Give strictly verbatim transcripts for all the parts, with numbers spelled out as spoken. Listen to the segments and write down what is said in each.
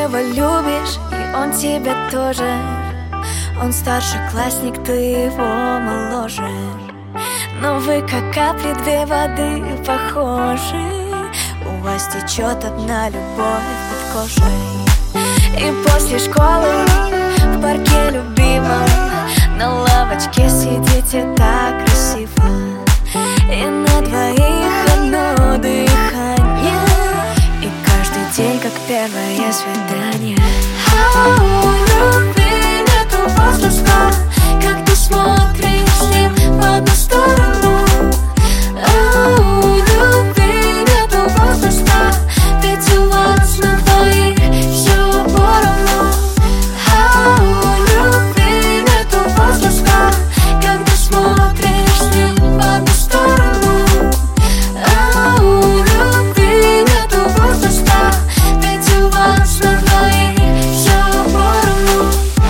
его любишь, и он тебя тоже. Он старшеклассник, ты его моложе. Но вы как капли две воды похожи. У вас течет одна любовь под кожей. И после школы в парке любимом на лавочке сидите так красиво. И на двоих одно дыхание, и каждый день как первое свидание. А у любви нету возраста, как ты смотришь с ним в одну сторону. А у любви нету возраста, ведь у вас на двоих все поровну. А у любви нету возраста, как ты смотришь с ним в одну сторону. А у любви нету возраста, ведь у вас на двоих все поровну.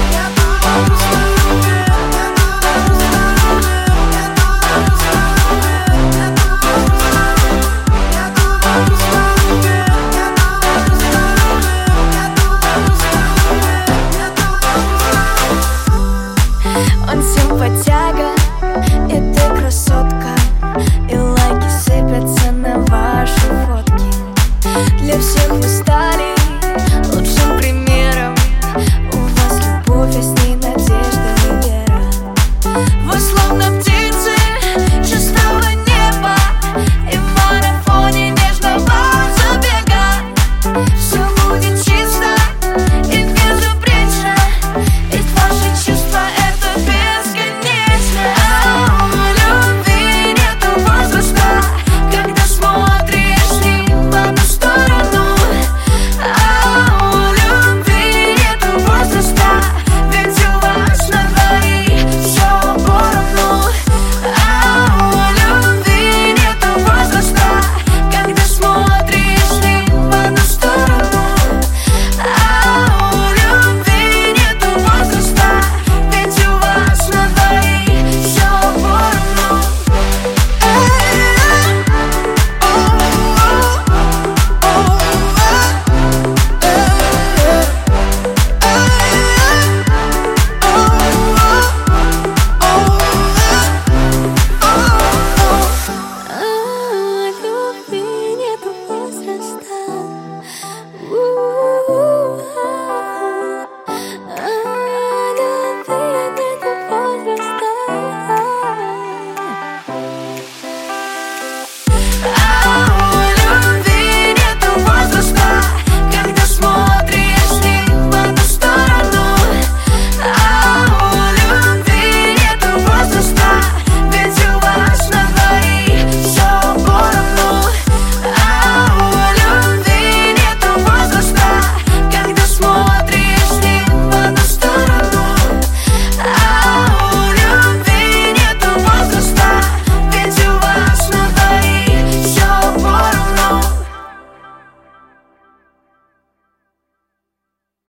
Он симпатяга, и ты красотка, и лайки сыпятся на ваши фотки. Для всех вы стали